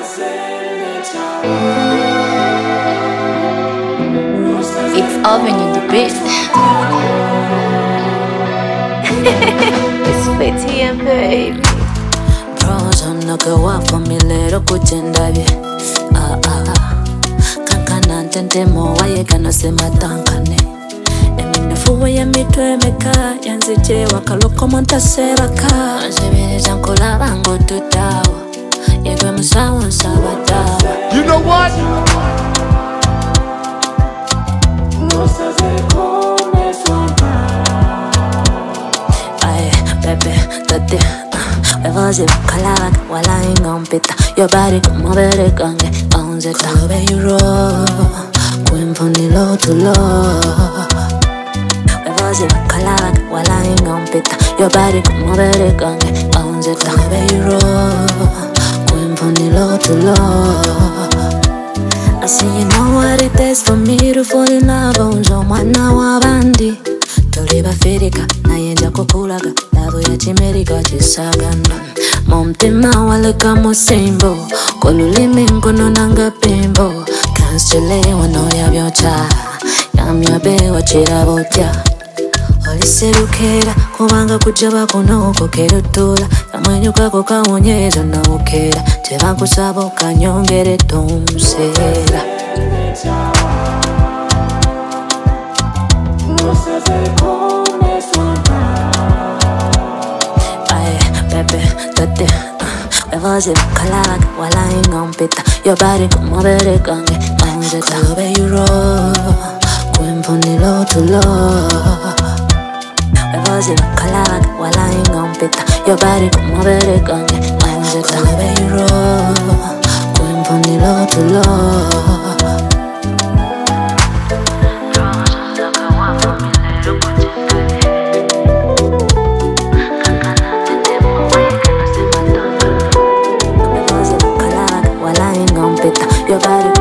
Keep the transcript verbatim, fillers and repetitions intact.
It's oven in the bit. It's Betty and baby. Bros on the go up for me little kuchendabe. Ah ah ah. Kankana ntente mo waye kana sema tankane. Emine fuwe ya mitwe meka yanzije wakaloko monta seraka. Jebele jankola bango tutawa. Yegwe musawa sabatawa. You know what? Aye, baby, tate. Wevozi kalak wala ingompita. Your body come over the gange. Bounce it down, baby, you roll. Going from the low to low. Wevozi kalak wala ingompita. Your body come over the gange. Bounce it down, baby, you roll. Going from the low to low. I say you know what it takes for me to fall in love. Unjo mwana wa bandi Toliba firika na yenja kukulaga. Lavo ya chimerika chisaganda. Mumtima waleka musimbo. Kolulimi nkono nanga pimbo. Kanstile wano ya vyocha. Yamya bewa chira botya. Oliserukera kubanga kujaba kuno kokerutula. Kamwenyuka kokawonyeza na ukera. Teba kusabo kanyongere tonsera. Aye, baby, tate. Wevozi kalak wala ingompita. Your body come over the gange. Bounce it down, baby, you roll. Going from the low to low. Wevozi kalak wala ingompita. Your body come over the gange. Bounce it down, baby, you roll. Going from the low to low. Your body